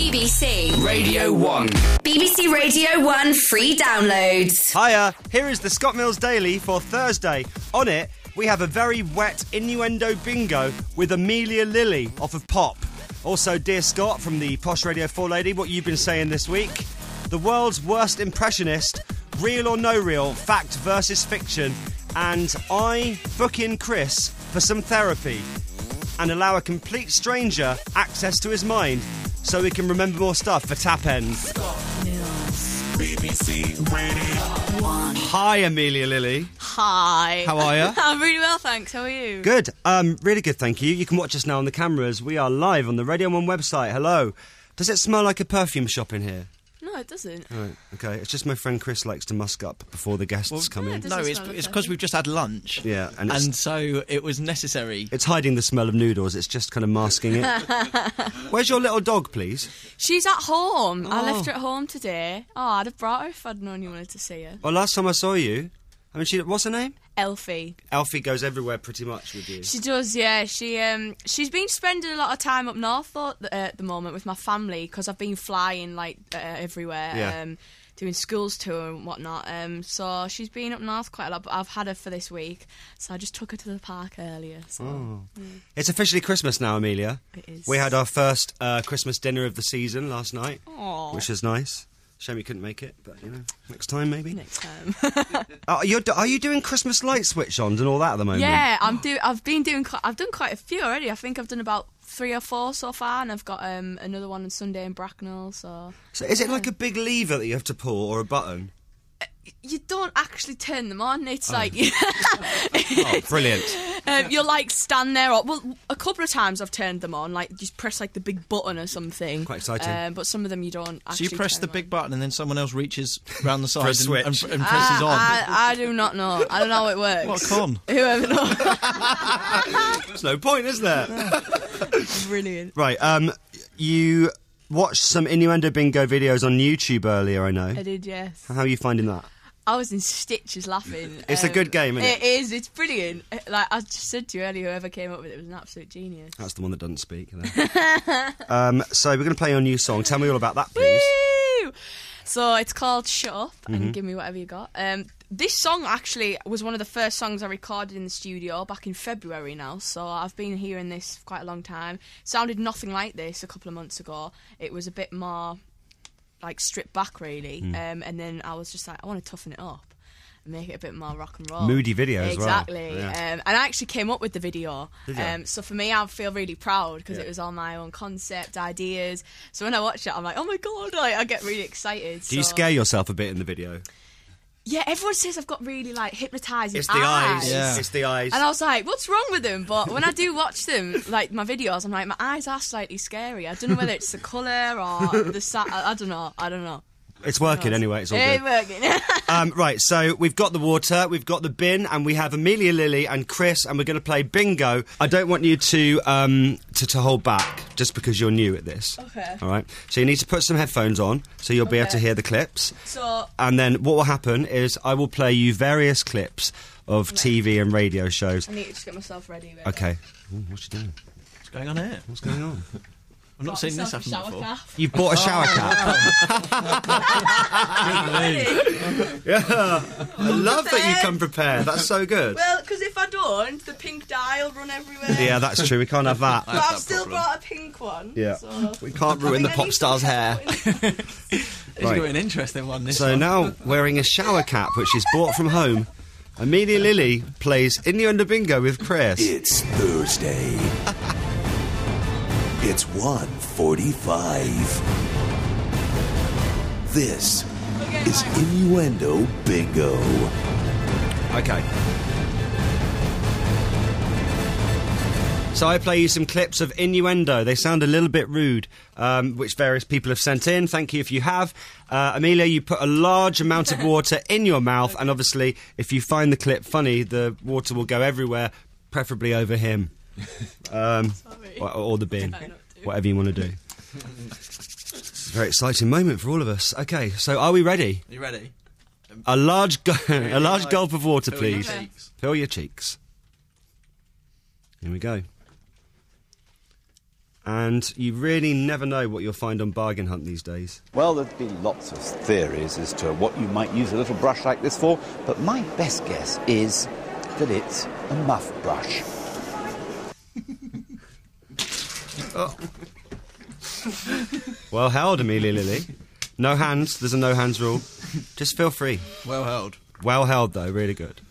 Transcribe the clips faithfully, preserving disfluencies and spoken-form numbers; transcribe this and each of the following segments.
B B C Radio one. B B C Radio one free downloads. Hiya, here is the Scott Mills Daily for Thursday. On it, we have a very wet innuendo bingo with Amelia Lilly off of Pop. Also, Dear Scott from the Posh Radio four Lady, what you've been saying this week. The world's worst impressionist, real or no real, fact versus fiction. And I book in Chris for some therapy and allow a complete stranger access to his mind so he can remember more stuff for Tap Ends. B B C Radio one. Hi, Amelia Lilly. Hi. How are you? I'm really well, thanks. How are you? Good. Um, really good, thank you. You can watch us now on the cameras. We are live on the Radio one website. Hello. Does it smell like a perfume shop in here? No, it doesn't. Right, okay. It's just my friend Chris likes to musk up before the guests Well, come yeah, in. it does. No, Doesn't it's smell it's like because we've just had lunch. Yeah, and, it's, And so it was necessary. it's hiding the smell of noodles. It's just kind of masking it. Where's your little dog, please? She's at home. I Oh. left her at home today. Oh, I'd have brought her if I'd known you wanted to see her. Well, last time I saw you, I mean, she, what's her name? Elfie. Alfie goes everywhere pretty much with you. She does, yeah. She um, she's been spending a lot of time up north though, uh, at the moment with my family because I've been flying like uh, everywhere. Yeah. Um, doing schools tour and whatnot. Um, so she's been up north quite a lot, but I've had her for this week, so I just took her to the park earlier. So Oh. It's officially Christmas now, Amelia. it is. We had our first uh, Christmas dinner of the season last night, Aw. which was nice. Shame you couldn't make it, but, you know, next time maybe. Next time. Uh, you're, are you doing Christmas light switch-ons and all that at the moment? Yeah, I'm do. I've been doing. Quite, I've done quite a few already. I think I've done about three or four so far, and I've got um, another one on Sunday in Bracknell. So So is it like a big lever that you have to pull or a button? you don't actually turn them on. It's Oh. like Oh, brilliant. um, you'll like stand there. Or, well, a couple of times I've turned them on. Like just press like the big button or something. Quite exciting. Um, but some of them you don't. So Actually you press turn the on. big button and then someone else reaches round the side For a and, switch. and, and presses I, on. I, I do not know. I don't know how it works. What a con. Whoever knows. There's no point, is there? Brilliant. Right, um, you watched some innuendo bingo videos on YouTube earlier, I know. I did, yes. How are you finding that? I was in stitches laughing. It's a Um, good game, isn't it? It is. It's brilliant. Like I just said to you earlier, whoever came up with it was an absolute genius. That's the one that doesn't speak. um, so we're going to play your new song. Tell me all about that, please. Woo! So it's called Shut Up and Mm-hmm. Give Me Whatever You Got. Um, this song actually was one of the first songs I recorded in the studio back in February now, so I've been hearing this for quite a long time. Sounded nothing like this a couple of months ago. It was a bit more like stripped back really, Mm. um, and then I was just like, I want to toughen it up and make it a bit more rock and roll. Moody video as well. Exactly. Yeah. Um, and I actually came up with the video. Did you? Um, so for me, I feel really proud because Yeah. it was all my own concept, ideas. So when I watch it, I'm like, oh my God, like, I get really excited. Do you So- scare yourself a bit in the video? Yeah, everyone says I've got really, like, hypnotising It's the eyes. Yeah. It's the eyes. And I was like, what's wrong with them? But when I do watch them, like, my videos, I'm like, my eyes are slightly scary. I don't know whether it's the colour or the... Sa- I, I don't know. I don't know. It's working anyway. It's all It's good. working. Um, right, so we've got the water, we've got the bin, and we have Amelia Lilly and Chris, and we're going to play bingo. I don't want you to, um, to to hold back just because you're new at this. Okay. All right. So you need to put some headphones on so you'll be able to Okay. hear the clips. So... And then what will happen is I will play you various clips of T V and radio shows. I need to just get myself ready. ready. Okay. Ooh, what's she doing? What's going on here? What's going on? I've not Got seen this myself a happen shower before. cap. You've bought a shower cap. Yeah. I love that you come prepared. That's so good. Well, because if I don't, the pink dye will run everywhere. Yeah, that's true. We can't have that. But I've still brought a pink one. Yeah. So. We can't ruin I the think I pop need star's some hair. help. It's Right. got an interesting one, this So one. now, wearing a shower cap, which is bought from home, Amelia Lilly plays Innuendo Bingo with Chris. It's Thursday. It's one forty-five. This is Innuendo Bingo. Okay. So I play you some clips of innuendo. They sound a little bit rude, um, which various people have sent in. Thank you if you have. Uh, Amelia, you put a large amount of water in your mouth, and obviously, if you find the clip funny, the water will go everywhere, preferably over him. Um, or, or the bin, whatever you want to do. It's a very exciting moment for all of us. Okay, so are we ready? You ready? A large, gu- a large like, gulp of water, fill your please. cheeks. Fill your cheeks. Here we go. And you really never know what you'll find on Bargain Hunt these days. Well, there'd be lots of theories as to what you might use a little brush like this for, but my best guess is that it's a muff brush. Oh. Well held, Amelia Lilly. No hands, there's a no hands rule. Just feel free. Well held. Well held, though, really good.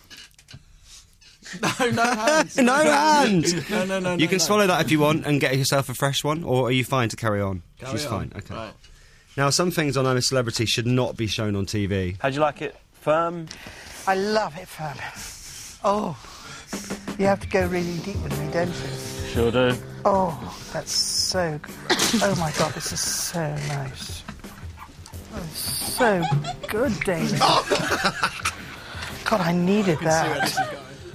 No, no hands. No hands! No, no, no. You no, can no. swallow that if you want and get yourself a fresh one, or are you fine to carry on? Carry She's on. fine, okay. Right. Now, some things on I'm a Celebrity should not be shown on T V. How'd you like it? Firm? I love it, Fab. Oh, you have to go really deep with me, don't you? Sure do. Oh, that's so good. Oh, my God, this is so nice. Oh, it's so good, David. God, I needed that.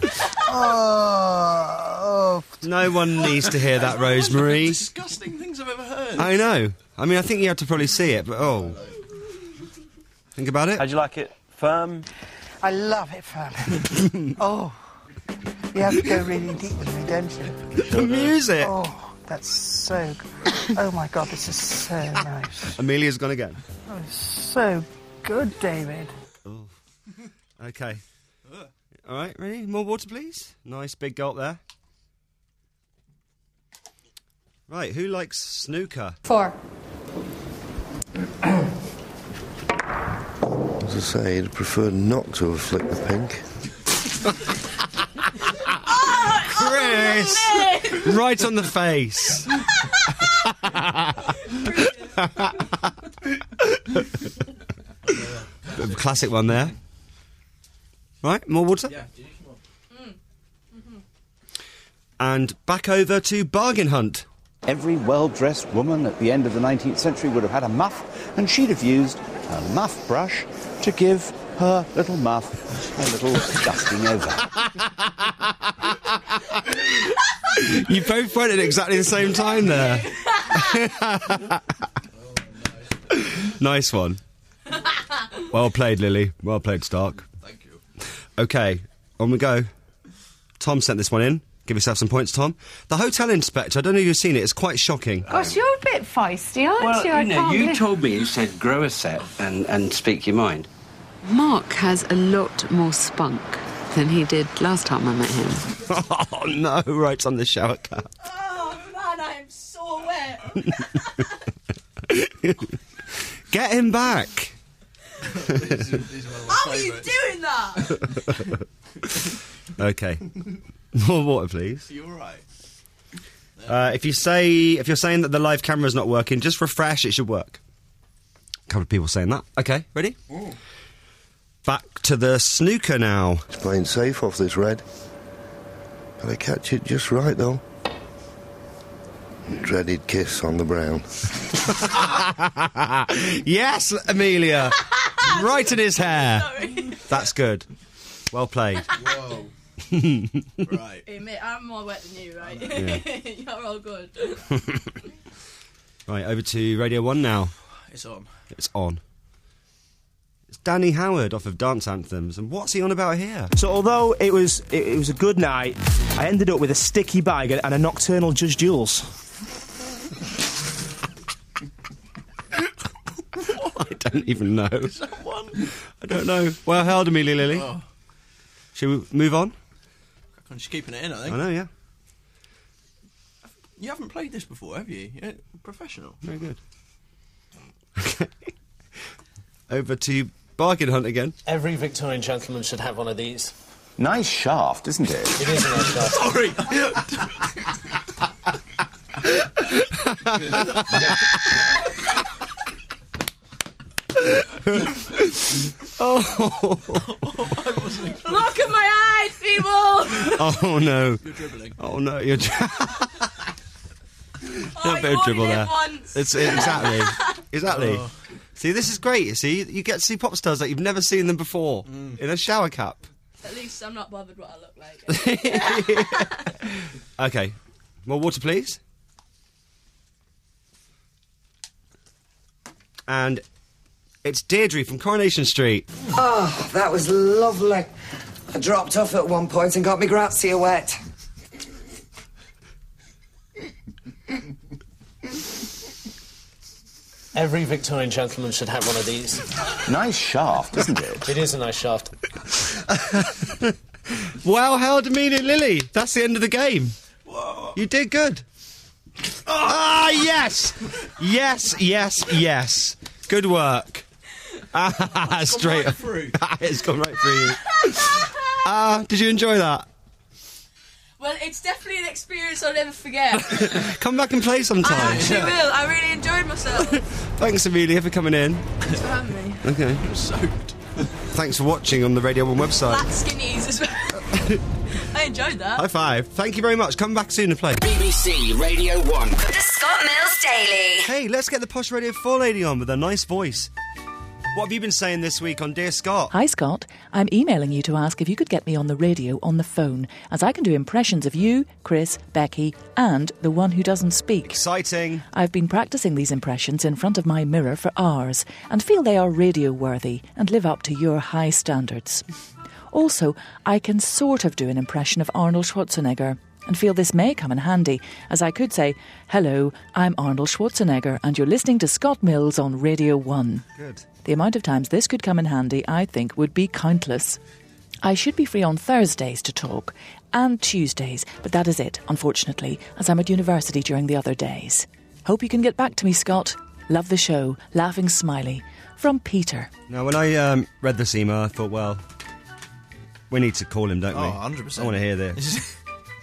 Oh, oh. No one needs to hear that, Rosemary. Disgusting things I've ever heard. I know. I mean, I think you have to probably see it, but oh. Think about it. How'd you like it? Firm? I love it, Fab. Oh, you have to go really deep with me, don't you? The music. Oh, that's so good. Oh, my God, this is so nice. Amelia's gone again. Oh, it's so good, David. Oh. Okay. All right, ready? More water, please. Nice big gulp there. Right, who likes snooker? Four. As I say, I'd prefer not to have flicked the pink. Chris! Right on the face. Classic one there. Right, more water? Yeah. And back over to Bargain Hunt. Every well-dressed woman at the end of the nineteenth century would have had a muff, and she'd have used a muff brush to give her little muff a little dusting over. You both went at exactly the same time there. Nice one. Well played, Lily. Well played, Stark. Thank you. Okay, on we go. Tom sent this one in. Give yourself some points, Tom. The Hotel Inspector, I don't know if you've seen it, it's quite shocking. Gosh, you're a bit feisty, aren't Well, you? I you know, can't you believe- told me you said grow a set and, and speak your mind. Mark has a lot more spunk than he did last time I met him. Oh, no, right on the shower cap. Oh, man, I am so wet. Get him back. These are, these are one of my How are you favourites. doing that? Okay. More water, please. Are you all right? Uh, if you say, if you're saying that the live camera's not working, just refresh, it should work. A couple of people saying that. Okay, ready? Ooh. Back to the snooker now. It's playing safe off this red. Gotta catch it just right, though. Dreaded kiss on the brown. Yes, Amelia. Right in his hair. Sorry. That's good. Well played. Whoa. Right. Hey, mate, I'm more wet than you, right? Yeah. You're all good. Right, over to Radio one now. It's on. It's on. It's Danny Howard off of Dance Anthems. And what's he on about here? So although it was it, it was a good night, I ended up with a sticky bag and a nocturnal Judge Jules. I don't even know. Is that one? I don't know. Well held, Amelia Lilly. Oh, Shall we move on? I'm just keeping it in, I think. I know, yeah. You haven't played this before, have you? You're professional. Very good. Okay. Over to Bargain Hunt again. Every Victorian gentleman should have one of these. Nice shaft, isn't it? It is a nice shaft. Sorry. Oh. Look at my eyes, people! Oh no. You're dribbling. Oh no, you're dri- Oh, a bit of you dribble only there. live once. It's exactly, exactly. Oh. See, this is great. You see, you get to see pop stars like you've never seen them before in a shower cap. At least I'm not bothered what I look like. Okay, more water, please. And it's Deirdre from Coronation Street. Oh, that was lovely. I dropped off at one point and got me grazia wet. Every Victorian gentleman should have one of these. Nice shaft, isn't it? It is a nice shaft. Wow, held Amelia Lilly. That's the end of the game. Whoa. You did good. Ah, yes! Yes, yes, yes. Good work. Ah, straight right through. It's gone right through you. Ah, uh, did you enjoy that? Well, it's definitely an experience I'll never forget. Come back and play sometime. I actually yeah. will. I really enjoyed myself. Thanks, Amelia, for coming in. Thanks for having me. Okay. I'm soaked. Thanks for watching on the Radio one website. Flat skinnies as well. I enjoyed that. High five. Thank you very much. Come back soon and play. B B C Radio one. The Scott Mills Daily. Hey, let's get the Posh Radio four lady on with a nice voice. What have you been saying this week on Dear Scott? Hi, Scott. I'm emailing you to ask if you could get me on the radio on the phone, as I can do impressions of you, Chris, Becky, and the one who doesn't speak. Exciting. I've been practicing these impressions in front of my mirror for hours and feel they are radio-worthy and live up to your high standards. Also, I can sort of do an impression of Arnold Schwarzenegger and feel this may come in handy, as I could say, hello, I'm Arnold Schwarzenegger and you're listening to Scott Mills on Radio one. Good. The amount of times this could come in handy, I think, would be countless. I should be free on Thursdays to talk, and Tuesdays, but that is it, unfortunately, as I'm at university during the other days. Hope you can get back to me, Scott. Love the show. Laughing Smiley. From Peter. Now, when I um, read this email, I thought, well, we need to call him, don't we? Oh, one hundred percent. I want to hear this.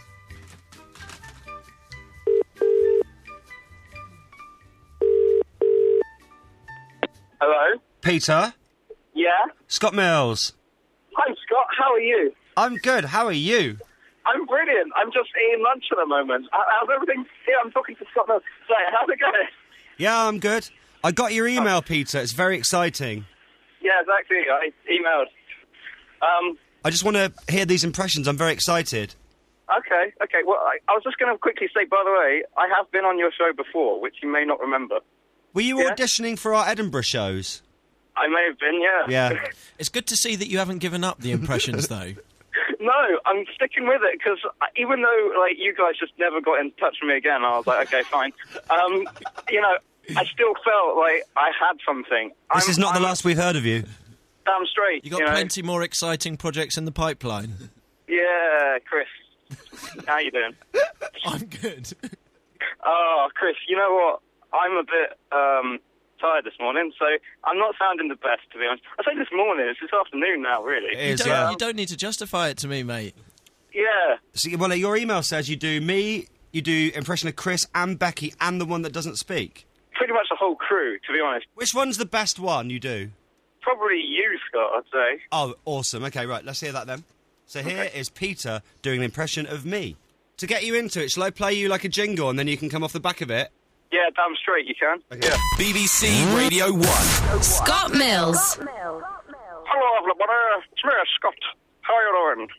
Hello? Peter? Yeah? Scott Mills. Hi, Scott. How are you? I'm good. How are you? I'm brilliant. I'm just eating lunch at the moment. How's everything? Yeah, I'm talking to Scott Mills. So, how's it going? Yeah, I'm good. I got your email, oh. Peter. It's very exciting. Yeah, exactly. I emailed. Um, I just want to hear these impressions. I'm very excited. Okay, okay. Well, I, I was just going to quickly say, by the way, I have been on your show before, which you may not remember. Were you yeah? auditioning for our Edinburgh shows? I may have been, yeah. Yeah. It's good to see that you haven't given up the impressions, though. No, I'm sticking with it, because even though, like, you guys just never got in touch with me again, I was like, okay, fine. Um, you know, I still felt like I had something. This I'm, is not I'm, the last we've heard of you. Damn straight. You got you know? plenty more exciting projects in the pipeline. Yeah, Chris. How you doing? I'm good. Oh, Chris, you know what? I'm a bit um, tired this morning, so I'm not sounding the best, to be honest. I say this morning, it's this afternoon now, really. It is, you, don't, yeah. you don't need to justify it to me, mate. Yeah. So, well, your email says you do me, you do impression of Chris and Becky and the one that doesn't speak. Pretty much the whole crew, to be honest. Which one's the best one you do? Probably you, Scott, I'd say. Oh, awesome. Okay, right, let's hear that then. So here okay. is Peter doing an impression of me. To get you into it, shall I play you like a jingle and then you can come off the back of it? Yeah, damn straight you can. Okay. Yeah. B B C Radio one. Scott Mills. Scott Mills. Hello, everybody. It's me, Scott. How are you doing?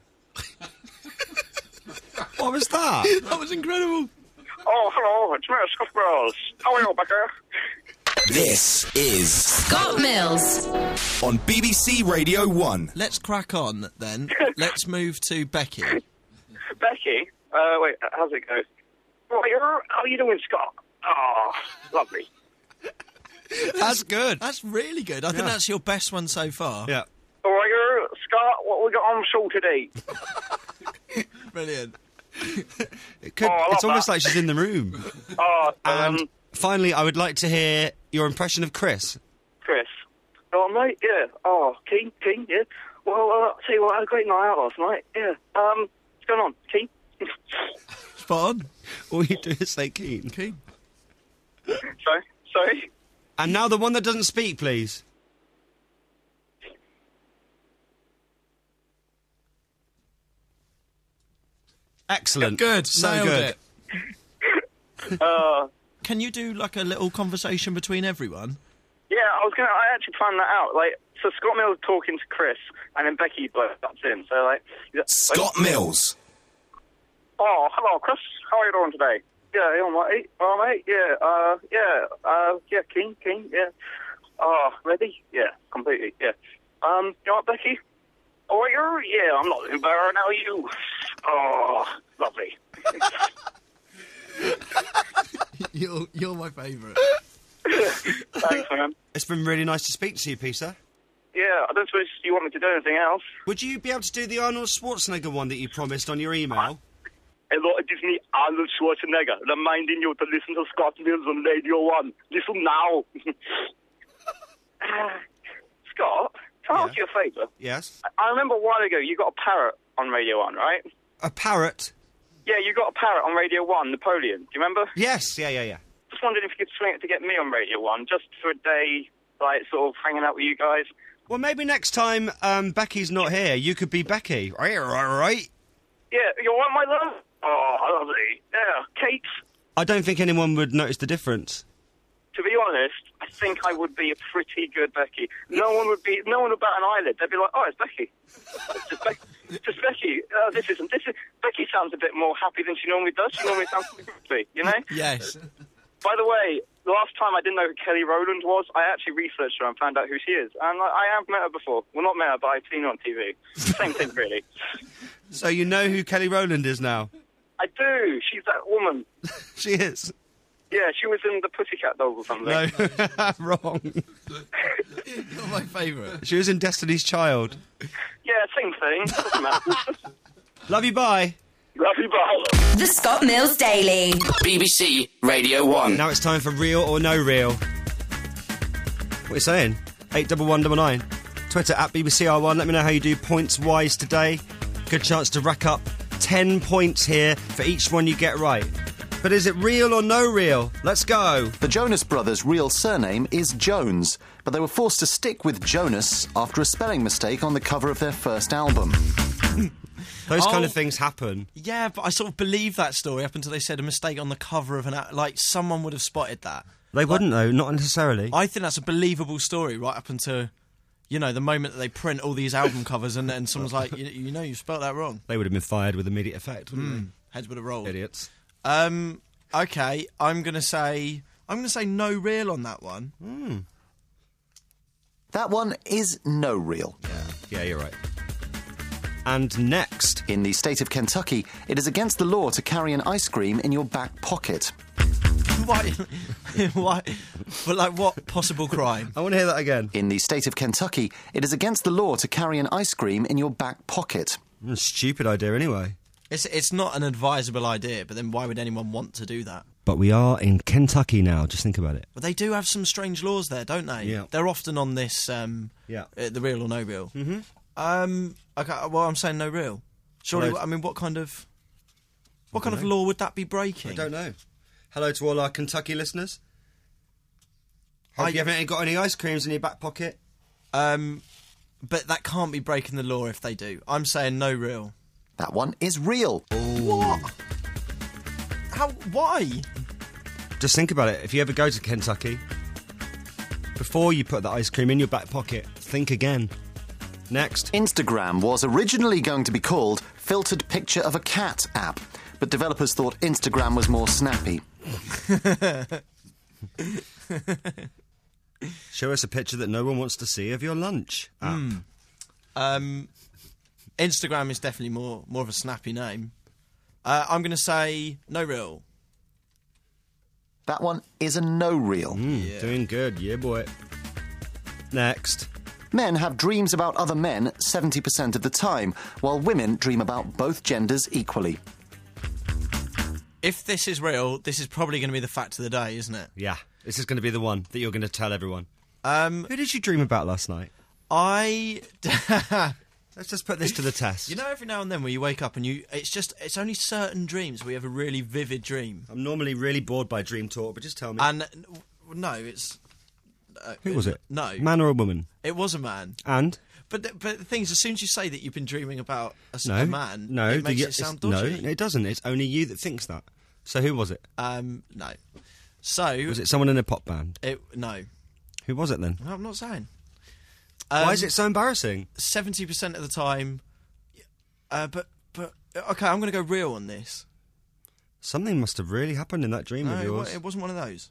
What was that? That was incredible. Oh, hello. It's me, Scott Mills. How are you, Becca? This is Scott Mills on B B C Radio one. Let's crack on, then. Let's move to Becky. Becky? Uh, wait, how's it go? Oh, you're, how are you doing, Scott? Oh, lovely. That's good. That's really good. I yeah. think that's your best one so far. Yeah. All right, you're, Scott, what we got on show today? Brilliant. It could, oh, it's almost that. like she's in the room. Oh, and um, finally, I would like to hear your impression of Chris. Chris? Oh, mate, yeah. Oh, keen, keen, yeah. Well, uh, I'll tell you what, I had a great night out last night. Yeah. Um, what's going on? Keen? Spot on. All you do is say keen. Keen. Sorry? Sorry? And now the one that doesn't speak, please. Excellent. Good. So Nailed good. It. uh, Can you do, like, a little conversation between everyone? Yeah, I was going to... I actually planned that out. Like, so Scott Mills talking to Chris, and then Becky butts in. So, like... Scott like, Mills. Oh, hello, Chris. How are you doing today? Yeah, you all right? All right, yeah, uh, yeah, uh, yeah, keen, keen, yeah. Oh, ready? Yeah, completely, yeah. Um, you know what, Becky? Oh, you're... Yeah, I'm not doing better now, you. Oh, lovely. you're, you're my favourite. Thanks, man. It's been really nice to speak to you, Peter. Yeah, I don't suppose you want me to do anything else. Would you be able to do the Arnold Schwarzenegger one that you promised on your email? Hello, it is me, Arnold Schwarzenegger, reminding you to listen to Scott Mills on Radio one. Listen now. uh, Scott, can I Yeah. ask you a favour? Yes. I remember a while ago you got a parrot on Radio one, right? A parrot? Yeah, you got a parrot on Radio one, Napoleon. Do you remember? Yes, yeah, yeah, yeah. Just wondering if you could swing it to get me on Radio one, just for a day, like, sort of hanging out with you guys. Well, maybe next time um, Becky's not here, you could be Becky. Right, right, right. Yeah, you want my love? Oh, lovely. Yeah, cakes. I don't think anyone would notice the difference. To be honest, I think I would be a pretty good Becky. No one would be, no one would bat an eyelid. They'd be like, "Oh, it's Becky. It's just, Be- just Becky. Oh, this isn't. This is Becky. Sounds a bit more happy than she normally does. She normally sounds happy, you know." Yes. By the way, the last time I didn't know who Kelly Rowland was, I actually researched her and found out who she is. And I, I have met her before. Well, not met her, but I've seen her on T V. Same thing, really. So you know who Kelly Rowland is now? I do. She's that woman. She is. Yeah, she was in the Pussycat Dolls or something. No, wrong. Not my favourite. She was in Destiny's Child. Yeah, same thing. Doesn't matter. Love you, bye. Love you, bye. The Scott Mills Daily. B B C Radio one. Now it's time for Real or No Real. What are you saying? eight one one nine nine. Twitter at B B C R one. Let me know how you do points-wise today. Good chance to rack up ten points here for each one you get right. But is it real or no real? Let's go. The Jonas Brothers' real surname is Jones, but they were forced to stick with Jonas after a spelling mistake on the cover of their first album. Those Oh. kind of things happen. Yeah, but I sort of believe that story up until they said a mistake on the cover of an... a- Like, someone would have spotted that. They wouldn't, though, not necessarily. I think that's a believable story right up until, you know, the moment that they print all these album covers and, and someone's like, you, you know, you spelt that wrong. They would have been fired with immediate effect, wouldn't Mm. Heads would have rolled. they? Idiots. Um, okay, I'm going to say... I'm going to say no real on that one. Mm. That one is no real. Yeah, you're right. And next. In the state of Kentucky, it is against the law to carry an ice cream in your back pocket. Why? Why? But, like, what possible crime? I want to hear that again. In the state of Kentucky, it is against the law to carry an ice cream in your back pocket. Mm, stupid idea, anyway. It's it's not an advisable idea, but then why would anyone want to do that? But we are in Kentucky now, just think about it. But they do have some strange laws there, don't they? Yeah. They're often on this, um, Yeah. uh, the real or no real. Mm-hmm. Um, okay, well, I'm saying no real. Surely, Hello. I mean, what kind of... What kind of know. law would that be breaking? I don't know. Hello to all our Kentucky listeners. Have I- you ever got any ice creams in your back pocket? Um, but that can't be breaking the law if they do. I'm saying no real. That one is real. What? How? Why? Just think about it. If you ever go to Kentucky, before you put the ice cream in your back pocket, think again. Next. Instagram was originally going to be called Filtered Picture of a Cat app, but developers thought Instagram was more snappy. Show us a picture that no one wants to see of your lunch app. Mm. Um, Instagram is definitely more more of a snappy name. Uh, I'm going to say no real. That one is a no real. Mm, Doing good, yeah, boy. Next. Men have dreams about other men seventy percent of the time, while women dream about both genders equally. If this is real, this is probably going to be the fact of the day, isn't it? Yeah, this is going to be the one that you're going to tell everyone. Um, Who did you dream about last night? I... Let's just put this to the test. You know, every now and then where you wake up and you... It's just... It's only certain dreams where you have a really vivid dream. I'm normally really bored by dream talk, but just tell me. And... No, it's... Uh, Who was it? No. Man or a woman? It was a man. And? But th- but the thing is, as soon as you say that you've been dreaming about a, s- No. a man, no, it makes the- it sound it's- dodgy. No, it doesn't. It's only you that thinks that. So who was it? Um, no. So... Was it someone in a pop band? It, no. Who was it then? No, I'm not saying. Why Um, is it so embarrassing? seventy percent of the time... Uh, but, but... Okay, I'm going to go real on this. Something must have really happened in that dream No, of it, wa- yours. it wasn't one of those.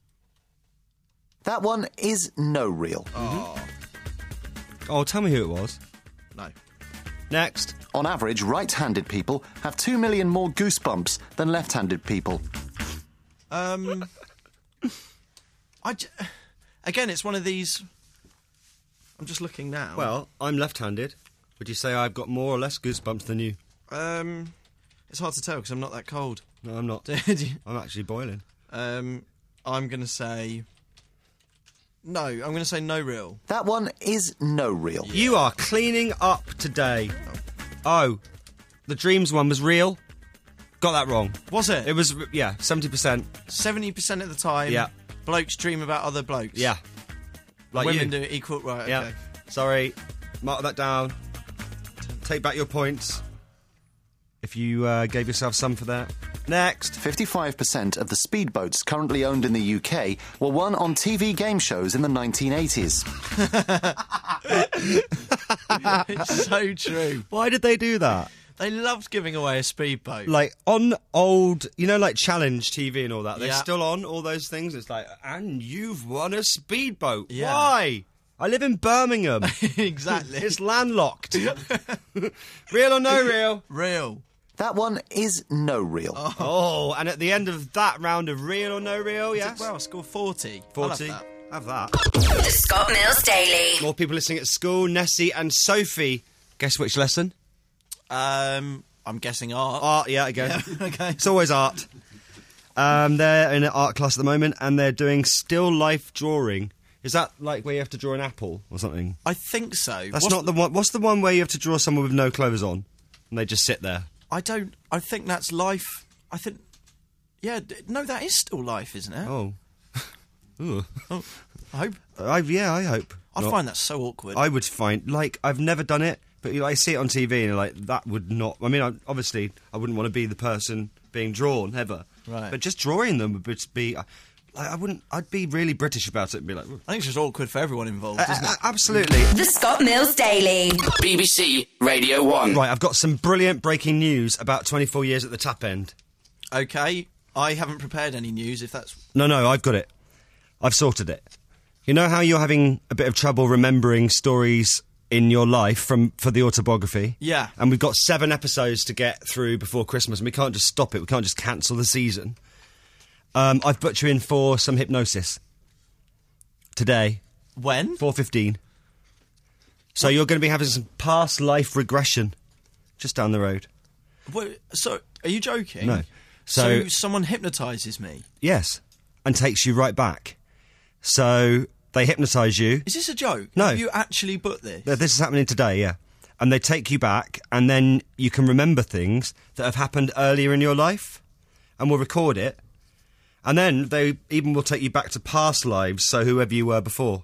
That one is no real. Oh. Oh, tell me who it was. No. Next. On average, right-handed people have two million more goosebumps than left-handed people. Um... I... J- again, it's one of these. I'm just looking now. Well, I'm left-handed. Would you say I've got more or less goosebumps than you? Um, it's hard to tell because I'm not that cold. No, I'm not. You... I'm actually boiling. Um, I'm going to say... No, I'm going to say no real. That one is no real. You are cleaning up today. Oh, the Dreams one was real? Got that wrong. Was it? It was, yeah, seventy percent. seventy percent of the time, yeah. blokes dream about other blokes. Yeah. Like women you. do equal... Right, yeah. okay. Sorry. Mark that down. Take back your points. If you uh, gave yourself some for that. Next. fifty-five percent of the speedboats currently owned in the U K were won on T V game shows in the nineteen eighties. It's so true. Why did they do that? They loved giving away a speedboat. Like, on old, you know, like Challenge T V and all that, they're Yeah. still on, all those things. It's like, and you've won a speedboat. Yeah. Why? I live in Birmingham. Exactly. It's landlocked. Real or no real? Real. That one is no real. Oh. oh, and at the end of that round of real or no real, yes? Well, I scored forty. forty. I'll have that. Have that. The Scott Mills Daily. More people listening at school. Nessie and Sophie. Guess which lesson? Um, I'm guessing art. Art, yeah, again. Yeah, okay. It's always art. Um, they're in an art class at the moment, and they're doing still life drawing. Is that like where you have to draw an apple or something? I think so. That's what's not the one. What's the one where you have to draw someone with no clothes on, and they just sit there? I don't... I think that's life... I think... Yeah, d- no, that is still life, isn't it? Oh. Ooh. Oh, I hope... I, yeah, I hope. I not. find that so awkward. I would find... Like, I've never done it, but you know, I see it on T V, and like, that would not... I mean, I, obviously, I wouldn't want to be the person being drawn, ever. Right. But just drawing them would just be... Like, I wouldn't... I'd be really British about it and be like... I think it's just awkward for everyone involved, Uh, isn't uh, it? absolutely. The Scott Mills Daily. B B C Radio one. Right, I've got some brilliant breaking news about twenty-four years at the Tap End. Okay, I haven't prepared any news, if that's... No, no, I've got it. I've sorted it. You know how you're having a bit of trouble remembering stories in your life from for the autobiography? Yeah. And we've got seven episodes to get through before Christmas, and we can't just stop it. We can't just cancel the season. Um, I've put you in for some hypnosis. Today. When? four fifteen. So you're going to be having some past life regression. Just down the road. What, so, are you joking? No. So, So- someone hypnotises me? Yes. And takes you right back. So they hypnotise you. Is this a joke? No. Have you actually booked this? Uh, This is happening today, yeah. And they take you back, and then you can remember things that have happened earlier in your life, and we'll record it. And then they even will take you back to past lives, so whoever you were before.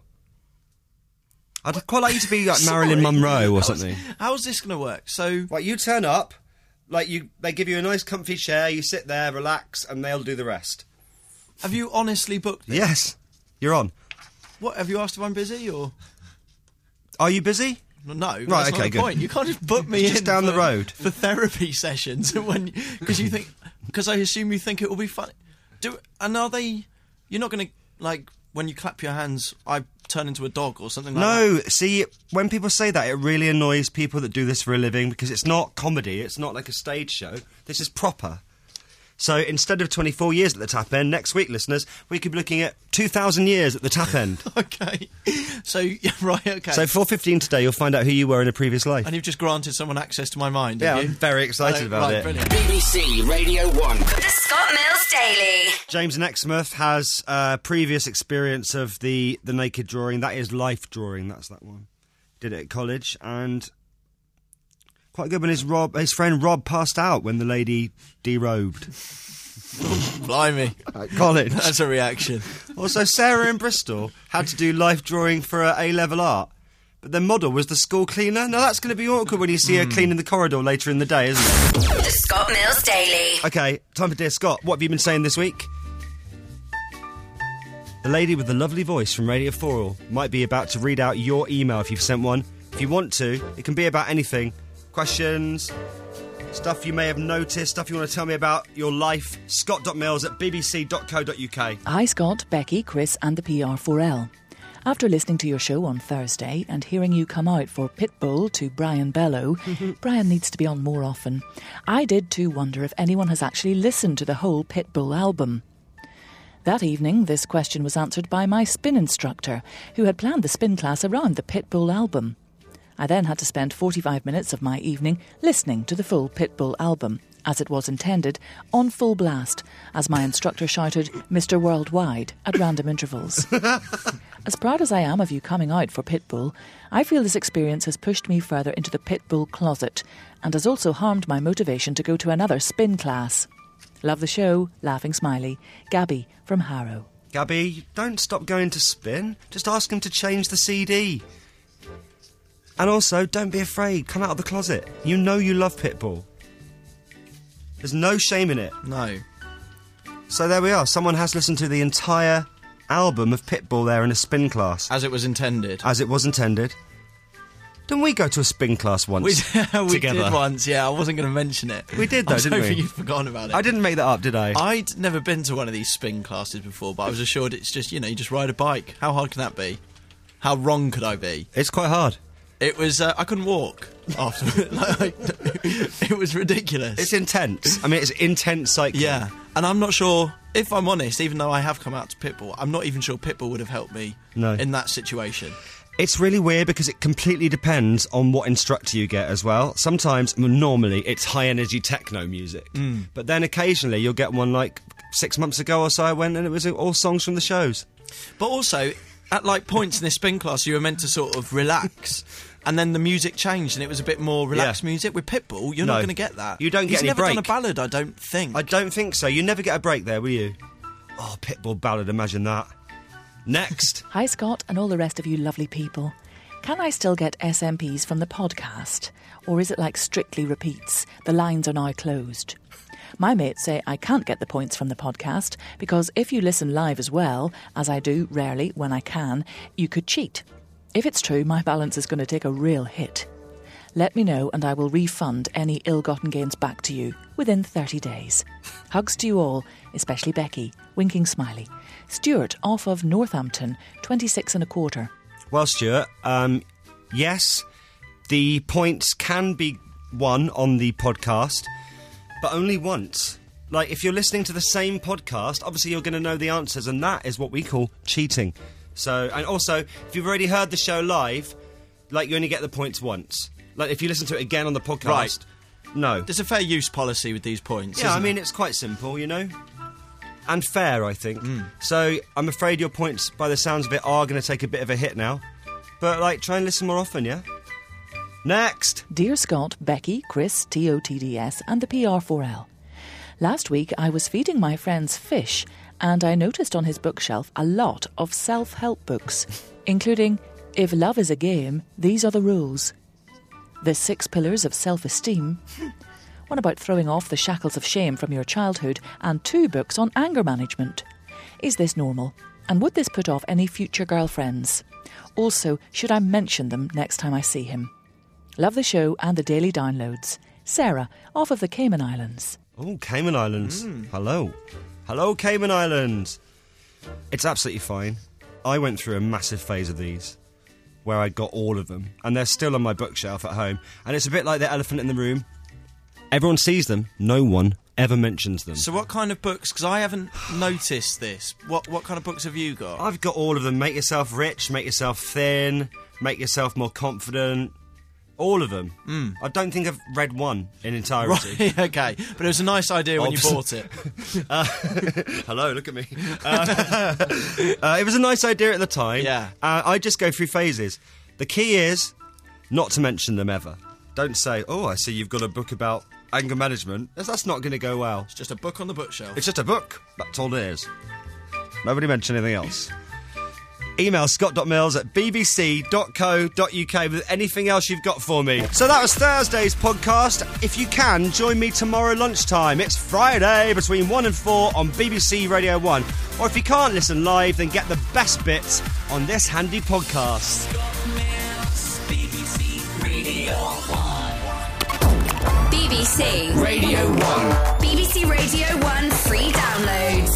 I'd quite like you to be like Marilyn Sorry. Monroe or How's- something. How's this going to work? So, Right, you turn up, like you, they give you a nice comfy chair, you sit there, relax, and they'll do the rest. have you honestly booked this? Yes, you're on. What, have you asked if I'm busy, or...? Are you busy? No, no Right, that's okay, not the good. point. You can't just book me It's just in down for, the road. for therapy sessions when because you think because I assume you think it will be fun. Do and are they? You're not going to like when you clap your hands. I turn into a dog or something like that. No, see, when people say that, it really annoys people that do this for a living because it's not comedy, it's not like a stage show. This is proper. So instead of twenty-four years at the Tap End, next week, listeners, we could be looking at two thousand years at the Tap End. Okay. So, yeah, right, okay. So four fifteen today, you'll find out who you were in a previous life. And you've just granted someone access to my mind, Yeah, have you? I'm very excited Oh, about right, it. Brilliant. B B C Radio one. The Scott Mills Daily. James in Exmouth has uh, previous experience of the, the naked drawing. That is life drawing, that's that one. Did it at college, and quite good when his, Rob, his friend Rob passed out when the lady derobed. Blimey. At college. That's a reaction. Also, Sarah in Bristol had to do life drawing for her A-level art, but the model was the school cleaner. Now, that's going to be awkward when you see her cleaning the corridor later in the day, isn't it? The Scott Mills Daily. OK, time for Dear Scott. What have you been saying this week? The lady with the lovely voice from Radio four might be about to read out your email if you've sent one. If you want to, it can be about anything. Questions, stuff you may have noticed, stuff you want to tell me about your life. Scott.mills at bbc dot co dot uk. Hi, Scott, Becky, Chris, and the P R four L. After listening to your show on Thursday and hearing you come out for Pitbull to Brian Bellow, Brian needs to be on more often. I did too wonder if anyone has actually listened to the whole Pitbull album. That evening, this question was answered by my spin instructor, who had planned the spin class around the Pitbull album. I then had to spend forty-five minutes of my evening listening to the full Pitbull album, as it was intended, on full blast, as my instructor shouted Mister Worldwide at random intervals. As proud as I am of you coming out for Pitbull, I feel this experience has pushed me further into the Pitbull closet and has also harmed my motivation to go to another spin class. Love the show, laughing smiley. Gabby from Harrow. Gabby, don't stop going to spin. Just ask him to change the C D. And also, don't be afraid. Come out of the closet. You know you love Pitbull. There's no shame in it. No. So there we are. Someone has listened to the entire album of Pitbull there in a spin class. As it was intended. As it was intended. Didn't we go to a spin class once? We, we together? did once, yeah. I wasn't going to mention it. We did, though, I was didn't we? hoping you'd forgotten about it. I didn't make that up, did I? I'd never been to one of these spin classes before, but I was assured it's just, you know, you just ride a bike. How hard can that be? How wrong could I be? It's quite hard. It was, uh, I couldn't walk after. like, it was ridiculous. It's intense. I mean, it's intense cycling. Yeah, and I'm not sure, if I'm honest, even though I have come out to Pitbull, I'm not even sure Pitbull would have helped me no. in that situation. It's really weird because it completely depends on what instructor you get as well. Sometimes, well, normally, it's high-energy techno music. Mm. But then occasionally you'll get one like six months ago or so I went and it was all songs from the shows. But also, at like points in this spin class, you were meant to sort of relax. And then the music changed and it was a bit more relaxed yeah. music. With Pitbull, you're no. not going to get that. You don't get He's any never break. done a ballad, I don't think. I don't think so. You never get a break there, will you? Oh, Pitbull ballad, imagine that. Next. Hi, Scott, and all the rest of you lovely people. Can I still get S M Ps from the podcast? Or is it like Strictly repeats? The lines are now closed. My mates say I can't get the points from the podcast because if you listen live as well, as I do rarely when I can, you could cheat. If it's true, my balance is going to take a real hit. Let me know and I will refund any ill-gotten gains back to you within thirty days. Hugs to you all, especially Becky, winking smiley. Stuart, off of Northampton, twenty-six and a quarter. Well, Stuart, um, yes, the points can be won on the podcast, but only once. Like, if you're listening to the same podcast, obviously you're going to know the answers, and that is what we call cheating. So, and also, if you've already heard the show live, like, you only get the points once. Like, if you listen to it again on the podcast, right. no. There's a fair use policy with these points, Yeah, I isn't mean, there? it's quite simple, you know? And fair, I think. Mm. So, I'm afraid your points, by the sounds of it, are going to take a bit of a hit now. But, like, try and listen more often, yeah? Next! Dear Scott, Becky, Chris, T O T D S, and the P R four L. Last week, I was feeding my friend's fish, and I noticed on his bookshelf a lot of self-help books, including If Love is a Game, These Are the Rules. The Six Pillars of Self-Esteem. One about throwing off the shackles of shame from your childhood, and two books on anger management. Is this normal? And would this put off any future girlfriends? Also, should I mention them next time I see him? Love the show and the daily downloads. Sarah, off of the Cayman Islands. Oh, Cayman Islands. Mm. Hello. Hello, Cayman Islands. It's absolutely fine. I went through a massive phase of these, where I got all of them, and they're still on my bookshelf at home. And it's a bit like the elephant in the room. Everyone sees them, no one ever mentions them. So what kind of books, because I haven't noticed this, what what kind of books have you got? I've got all of them. Make yourself rich, make yourself thin, make yourself more confident. All of them. Mm. I don't think I've read one in entirety. Right, okay, but it was a nice idea when you bought it. uh, hello, look at me. Uh, uh, it was a nice idea at the time. Yeah. Uh, I just go through phases. The key is not to mention them ever. Don't say, oh, I see you've got a book about anger management. That's, that's not going to go well. It's just a book on the bookshelf. It's just a book. That's all it is. Nobody mention anything else. Email scott.mills at bbc dot co dot uk with anything else you've got for me. So that was Thursday's podcast. If you can, join me tomorrow lunchtime. It's Friday between one and four on B B C Radio one. Or if you can't listen live, then get the best bits on this handy podcast. B B C Radio one. B B C Radio one. B B C Radio one free download.